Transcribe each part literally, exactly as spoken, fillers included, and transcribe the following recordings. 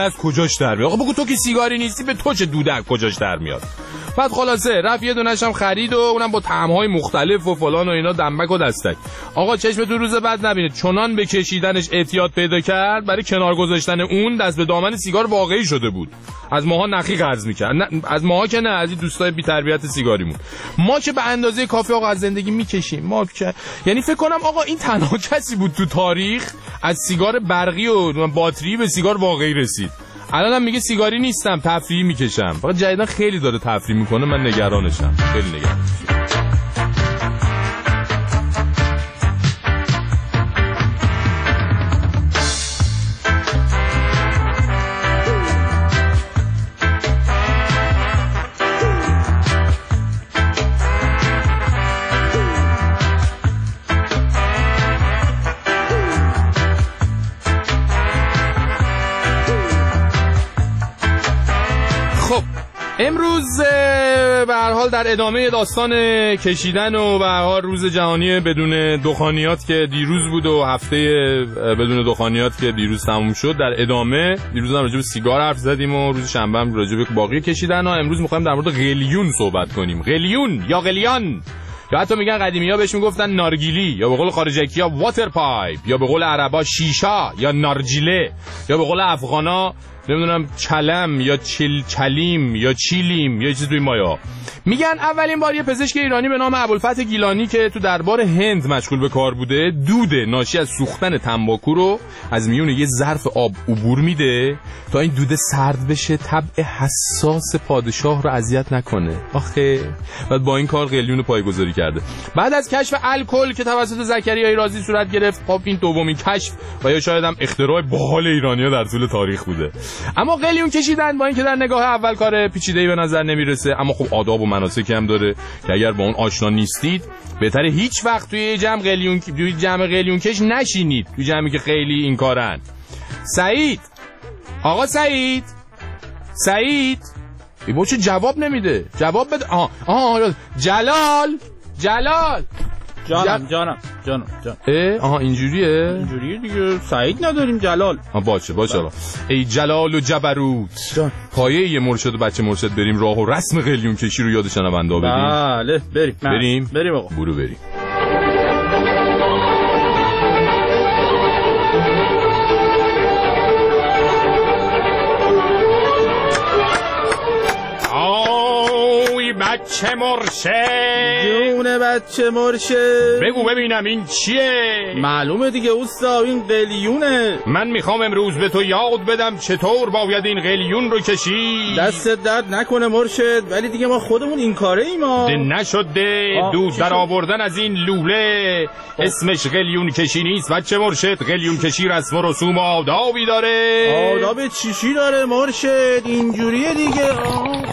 از کجاش در میاد؟ آقا بگو تو که سیگاری نیستی به تو چه دوده از کجاش در میاد؟ بعد خلاصه رفت یه دونش هم خرید و اونم با طعم‌های مختلف و فلان و اینا، دنبک و دستک. آقا چشم تو روز بعد نبینه، چنان به کشیدنش اعتیاد پیدا کرد برای کنار گذاشتن اون دست به دامن سیگار واقعی شده بود. از ماها نخی قرض می‌کرد. نه از ماها که نه، از این دوستای بی تربیت سیگاریمون. ما که به اندازه کافی آقا از زندگی میکشیم. ما که یعنی فکر کنم آقا این تنها کسی بود تو تاریخ از سیگار برقی و باتری به سیگار واقعی رسید. الانم میگه سیگاری نیستم، تفریحی میکشم. فقط جدیدن خیلی داره تفریح میکنه، من نگرانشم، خیلی نگرانشم. امروز به هر حال در ادامه داستان کشیدن و به هر حال روز جهانی بدون دخانیات که دیروز بود و هفته بدون دخانیات که دیروز تموم شد، در ادامه دیروز هم راجع به سیگار حرف زدیم و روز شنبه هم راجع به باقی کشیدن و امروز می‌خوایم در مورد قلیون صحبت کنیم. قلیون یا قلیان، یا حتی میگن قدیمی‌ها بهش میگفتن نارگیلی، یا به قول خارجکی‌ها واتر پایپ، یا به قول عربا شیشا یا نارجیله، یا به قول افغانا نمیدونم چلم یا چل چلیم یا چیلیم یا چیز توی مایا. میگن اولین بار یه پزشک ایرانی به نام ابوالفتح گیلانی که تو دربار هند مشغول به کار بوده، دود ناشی از سوختن تنباکو رو از میون یه ظرف آب عبور میده تا این دود سرد بشه، طبع حساس پادشاه رو اذیت نکنه. آخه بعد با این کار قلیون رو پایه‌گذاری کرده. بعد از کشف الکل که توسط زکریای رازی صورت گرفت، خب این دومین کشف و یا شاید هم اختراع باحال ایرانی‌ها در طول تاریخ بوده. اما قلیون کشیدن با اینکه در نگاه اول کار پیچیده‌ای به نظر نمیرسه، اما خب آداب و مناسکی هم داره که اگر با اون آشنا نیستید بهتره هیچ وقت توی جمع قلیون توی جمع قلیون کش نشینید، توی جمعی که خیلی این کارن. سعید، آقا سعید، سعید ای بچه جواب نمیده، جواب بده. آها آها جلال، جلال جانم جانم جانم جان. اه آها اینجوریه اینجوریه دیگه، سعید نداریم جلال. آها باشه باشه آقا. ای جلال و جبروت جان. پایه یه مرشد و بچه مرشد بریم راه و رسم قلیون کشی رو یاد شنونده ها بدیم. بله بریم بریم بریم آقا برو بریم. بچه مرشد، جون بچه مرشد، بگو ببینم این چیه؟ معلومه دیگه اوستا، این قلیونه. من میخوام امروز به تو یاد بدم چطور باید این قلیون رو کشید. دست درد نکنه مرشد، ولی دیگه ما خودمون این کاره ایم. ما ده نشده دود در آوردن از این لوله اسمش قلیون کشی نیست بچه مرشد. قلیون کشی رسم و رسوم و آدابی داره. آداب چیشی داره مرشد؟ اینجوریه دیگه. آه.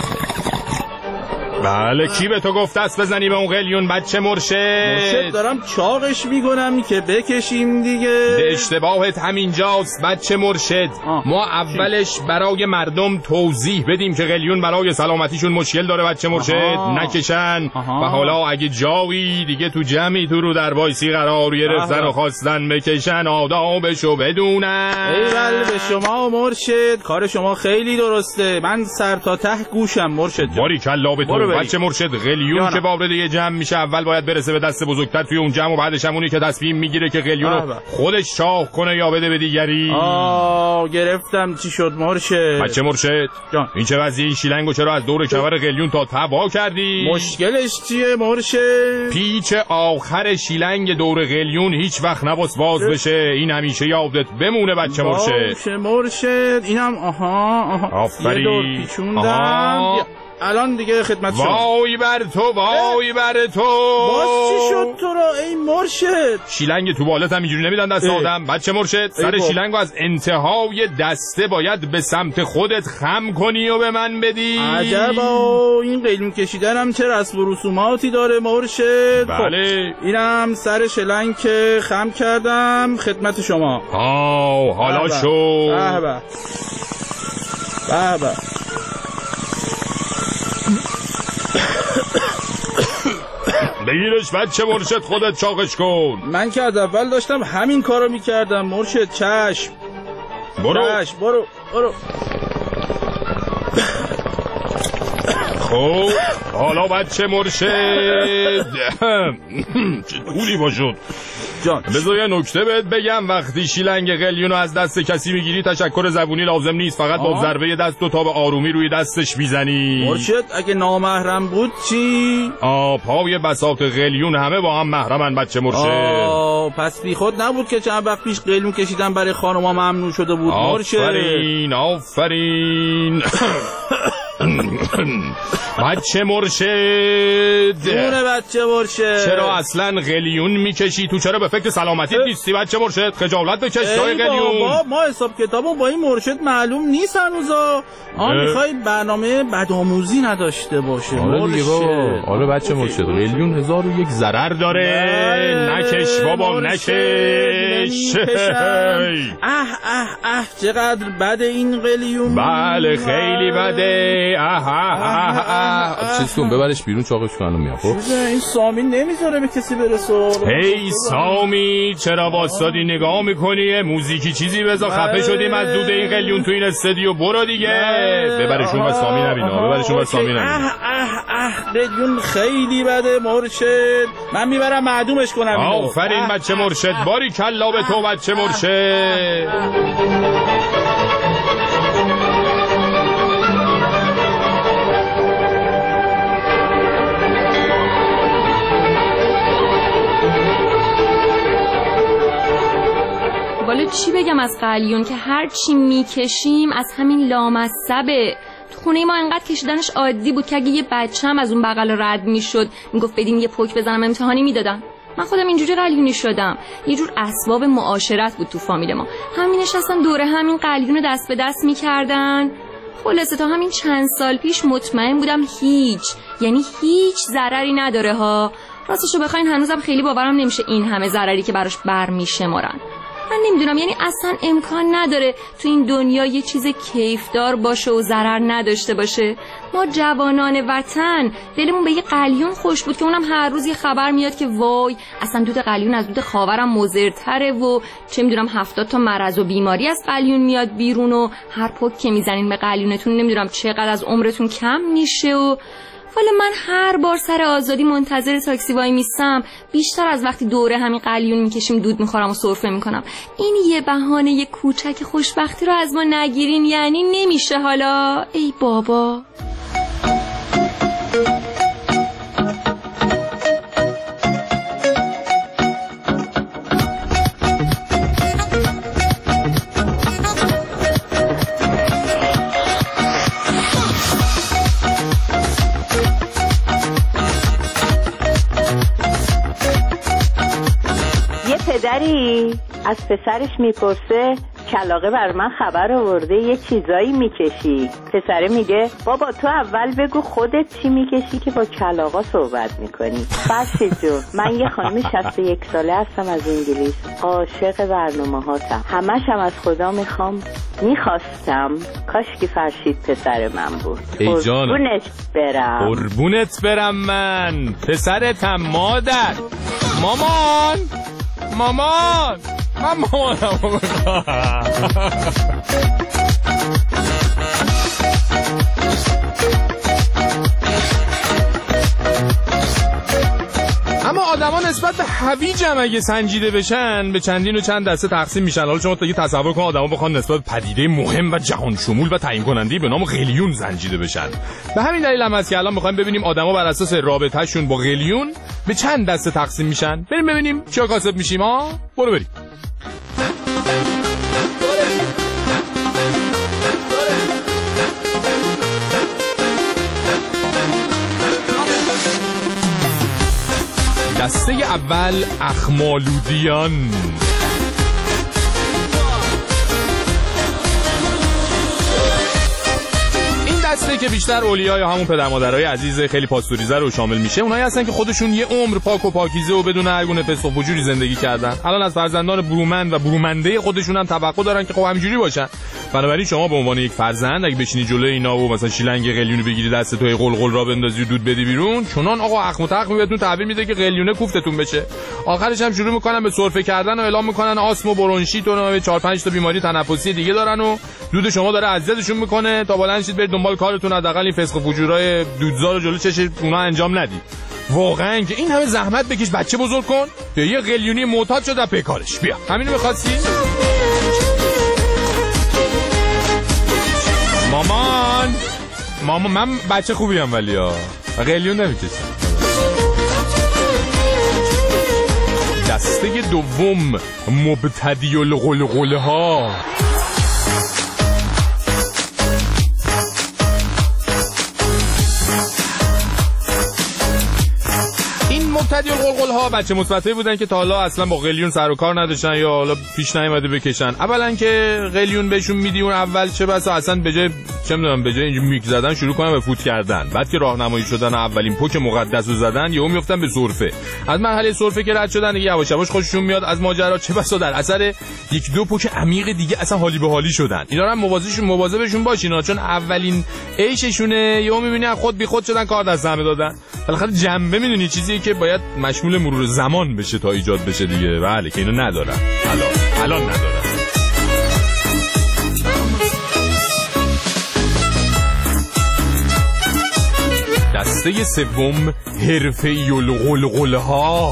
بله کی به تو گفت است بزنی به اون قلیون بچه مرشد؟ مرشد دارم چاقش میکنم که بکشیم دیگه. ده اشتباهت همینجاست بچه مرشد. آه. ما اولش برای مردم توضیح بدیم که قلیون برای سلامتیشون مشکل داره بچه مرشد. آها. نکشن. آها. و حالا اگه جاوی دیگه تو جمعی تو رو در وایسی قرار گرفتن و خواستن بکشن آدابشو بدونن. ایول به شما مرشد، کار شما خیلی درسته، من سر تا ته گوشم مرشد. باری کلا به تو بچه مرشد. قلیون که وارد یه جمع میشه اول باید برسه به دست بزرگتر توی اون جمع و بعدش هم اونی که تصمیم میگیره که قلیون رو خودش چاق کنه یا بده به دیگری. آه گرفتم چی شد مرشد. بچه مرشد جان. این چه وضعیه؟ این شیلنگو چرا از دور کمر قلیون تا تبا کردی؟ مشکلش چیه مرشد؟ پیچ آخر شیلنگ دور قلیون هیچ وقت نباس باز بشه، این همیشه یادت بمونه بچه مرشد. باشه مرشد. اینم آها آها آفرین. یه دور پیچوندم. الان دیگه خدمت شما. وای بر تو، وای بر تو. باز چی شد تو را ای مرشد؟ شیلنگ تو بالت هم اینجوری نمیدن دست آدم بچه مرشد. سر شیلنگو از انتهای دسته باید به سمت خودت خم کنی و به من بدی. عجبا، این قلیون کشیدن هم چه رسم و رسوماتی داره مرشد. بله. خب اینم سر شیلنگ که خم کردم خدمت شما. آه حالا شو. به به به به. بگیرش بچه مرشد، خودت چاقش کن. من که از اول داشتم همین کارو میکردم مرشد. چشم برو چشم برو. برو. خب حالا بچه مرشد چه طولی باشد جان بذار یه نکته بهت بگم. وقتی شیلنگ قلیونو از دست کسی میگیری تشکر زبونی لازم نیست، فقط با ضربه دست و تا به آرومی روی دستش میزنی. مرشد اگه نامحرم بود چی؟ آ پای بساط قلیون همه با هم محرمن بچه مرشد. آه پس بی خود نبود که چند وقت پیش قلیون کشیدن برای خانوما ممنوع شده بود. مرشد آفرین آفرین بچه مرشد. جونه بچه مرشد. چرا اصلا قلیون میکشی تو؟ چرا به فکر سلامتی نیستی بچه مرشد؟ خجالت بکش جای قلیون. بابا ما حساب کتابمون با این مرشد معلوم نیست هنوزا. آن میخوای برنامه بدآموزی نداشته باشه. آره دیگه بابا. آره بچه مرشد قلیون هزار و یک ضرر داره. نکش بابا نکش. اه اه اه چقدر بده این قلیون. بله خیلی بده. اه اه اه اه چیز کن ببرش بیرون چاقش کنم میام. خب این سامی نمیذاره به کسی برسه. هی سامی چرا واسادی نگاه میکنی؟ موزیکی چیزی بذار. خفه شدیم از دود این قلیون تو این استودیو. برو دیگه. ببرشون و سامی نبینه. ببرشون و سامی نبینه. اه اه اه قلیون خیلی بده مرشد. من میبرم معدومش کنم. آفرین بچه مرشد. باری کلا به تو بچه مرشد. والا چی بگم از قلیون که هر چی میکشیم از همین لامصبه. تو خونه ما انقدر کشیدنش عادی بود که اگه یه بچه‌م از اون بغل رد میشد میگفت بدین یه پک بزنم امتحانی میدادن. من خودم اینجوری قلیونی شدم. یه جور اسباب معاشرت بود تو فامیل ما. همین نشستن دوره همین قلیون دست به دست میکردن. خلاصه تا همین چند سال پیش مطمئن بودم هیچ یعنی هیچ ضرری نداره ها. راستشو بخواین هنوزم خیلی باورم نمیشه این همه ضرری که براش برمیشمارن. من نمیدونم یعنی اصلا امکان نداره تو این دنیا یه چیز کیفدار باشه و ضرر نداشته باشه. ما جوانان وطن دلمون به یه قلیون خوش بود که اونم هر روز یه خبر میاد که وای اصلا دود قلیون از دود خاورم مضرتره و چه میدونم هفتاد تا مرض و بیماری از قلیون میاد بیرون و هر پک که میزنین به قلیونتون نمیدونم چقدر از عمرتون کم میشه. و والا من هر بار سر آزادی منتظر تاکسی وای میستم بیشتر از وقتی دوره همین قلیون میکشیم دود میخورم و سرفه میکنم. این یه بهانه یه کوچک خوشبختی رو از ما نگیرین یعنی نمیشه حالا. ای بابا پدری از پسرش میپرسه کلاغه بر من خبر آورده یه چیزایی میکشی. پسره میگه بابا تو اول بگو خودت چی میکشی که با کلاغا صحبت میکنی. فرشید جون من یه خانم شصت و یک ساله هستم از انگلیس. عاشق برنامه هاتم. همش هم از خدا میخوام میخواستم کاش که فرشید پسر من بود. ای جانم قربونت برم. قربونت برم من پسرتم مادر. مامان مامان من مامانم رو میخوام. اما آدما نسبت به هویجم اگه سنجیده بشن به چندین و چند دسته تقسیم میشن. حالا شما دیگه تصور کن آدما بخوان نسبت به پدیده مهم و جهان شمول و تعیین کننده به نام قلیون سنجیده بشن. به همین دلیل هم هست که الان میخوایم ببینیم آدما بر اساس رابطه‌شون با قلیون به چند دسته تقسیم میشن. بریم ببینیم چیا کاسب میشیم ها. برو بریم. دسته اول اخمالودیان. این دسته که بیشتر اولیا یا همون پدر مادرای عزیز خیلی پاستوریزه رو شامل میشه، اونایی هستن که خودشون یه عمر پاک و پاکیزه و بدون هر گونه فسق و فجوری زندگی کردن. الان از فرزندان برومند و برومنده خودشون هم توقع دارن که خب همینجوری باشن. بنابراین شما به عنوان یک فرزند اگه بشینی جلوی اینا و مثلا شیلنگ قلیونی بگیری دست توی قلقل را بندازی و دود بدی بیرون، چنان آقا اخم و تخم بهتون تعبیر میده که قلیونه کوفتتون بشه. آخرش هم شروع میکنن به سرفه کردن و اعلام میکنن آسم و برونشیت و چهار پنج تا بیماری تنفسی دیگه دارن و دود شما داره اذیتشون میکنه تا بلند شید برید دنبال کارتون، حداقل این فسق و فجورای دودزار رو جلو چش اونا انجام ندید. واقعا که این همه زحمت بکش بچه بزرگ کن یا یه قلیونی معتاد شده پی کارش. بیا همینو می‌خواستی؟ مامان مامان من بچه خوبیم ولی ها قلیون نمیکشم. دسته دوم مبتدی القلقله ها. مبتدی القلقل ها بچه مثبتایی بودن که تا حالا اصلا با قلیون سر و کار نداشتن یا حالا پیش نیومده بکشن. اولا که قلیون بهشون میدی اون اول چه بسا اصلا به جای چه میدونم به جای اینجوری میک زدن شروع کنن به فوت کردن، بعد که راهنمایی شدن اولین پوک مقدس رو زدن یهو میافتن به سرفه. از مرحله سرفه که رد شدن دیگه یواش یواش خوششون میاد از ماجرا، چه بسا در اثر یک دو پوک عمیق دیگه اصلا حالی به حالی شدن. اینا هم مواظبشون مواظبشون باشین چون اولین عیششونه یهو میبینی خود بی خود شدن کار دست همه دادن. بالاخره جنبه میدونی چیزیه که باید مشمول مرور زمان بشه تا ایجاد بشه دیگه. بله که اینو ندارن الان الان ندارن. دسته سوم حرفه‌ای القلقله ها.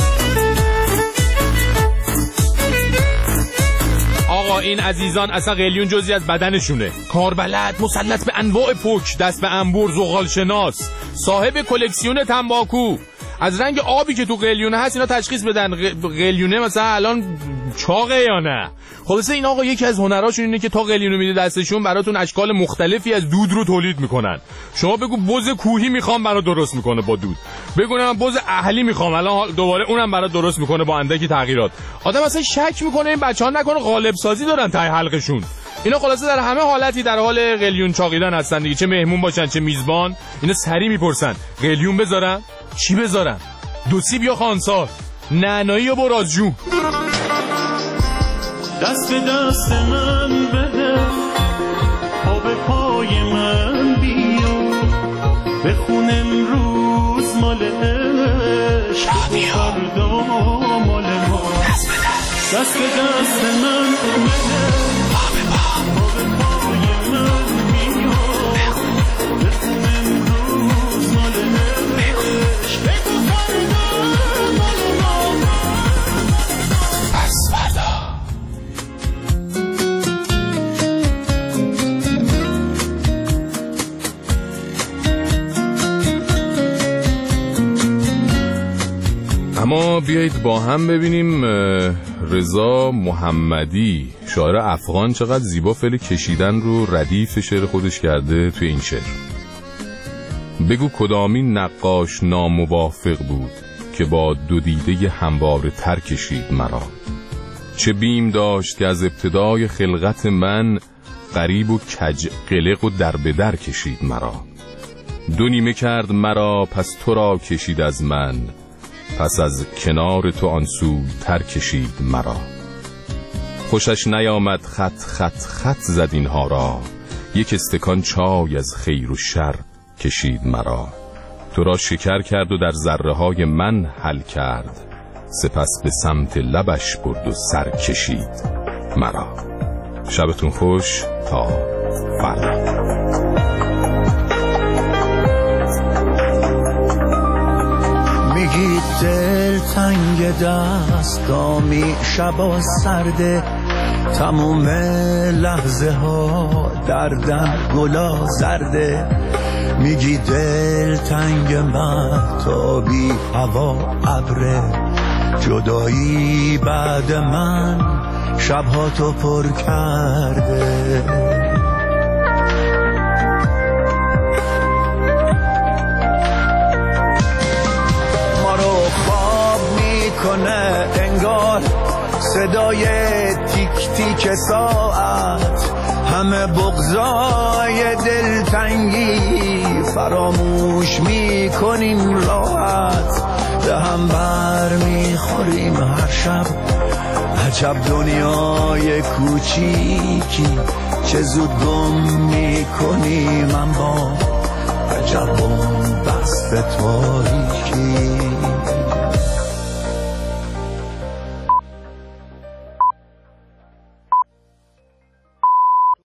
آقا این عزیزان اصلا قلیون جزئی از بدنشونه، کاربلد، مسلط به انواع پوک، دست به انبر، زغال شناس، صاحب کلکسیون تنباکو. از رنگ آبی که تو قلیونه هست اینا تشخیص بدن قلیونه مثلا الان چاقه یا نه. خلاصه این آقا یکی از هنراشون اینه که تا قلیونو میده دستشون براتون اشکال مختلفی از دود رو تولید میکنن. شما بگو بز کوهی میخوام برات درست میکنه با دود، بگو من بز اهلی میخوام الان دوباره اونم برات درست میکنه با اندکی تغییرات. آدم اصلا شک میکنه این بچه‌ها نکنه قالب سازی دارن ته حلقشون. اینا خلاصه در همه حالتی در حال قلیون چاقیدن هستن دیگه، چه مهمون باشن چه میزبان. اینا سری میپرسن قلیون بذارم چی بذارم، دو سیب یا خانسار، نعنایی یا برازجو. دست به دست من بده، پا به پای من بیا، بخون امروز مال عشق، فردا مال ما. دست به دست، دست به دست من بده، پا به پا، پا به پای من بیا، بخون امروز مال عشق، بگو فردا مال ما. پس فردا اما بیایید با هم ببینیم رضا محمدی شاعر افغان چقدر زیبا فعل کشیدن رو ردیف شعر خودش کرده توی این شعر. بگو کدامین نقاش ناموافق بود که با دو دیده همواره تر کشید مرا. چه بیم داشت که از ابتدای خلقت من غریب و کج قلق و در به در کشید مرا. دو نیمه کرد مرا پس تو را کشید از من، پس از کنار تو آن سوی تر کشید مرا. خوشش نیامد خط خط خط زد اینها را، یک استکان چای از خیر و شر کشید مرا. تو را شکر کرد و در ذره های من حل کرد، سپس به سمت لبش برد و سر کشید مرا. شبتون خوش تا فردا. میگی دل تنگ دستامی، شبا سرده تموم لحظه ها دردن گلا زرده. میگی دل تنگ مهتابی، هوا ابره، جدایی بعد من شبها تو پر کرده. کنه انگار صدای تیک تیک ساعت، همه بغضای دلتنگی فراموش میکنیم راحت، به هم بر میخوریم هر شب. عجب دنیای کوچیکی چه زود گم میکنیم اما عجب بست تاریکی.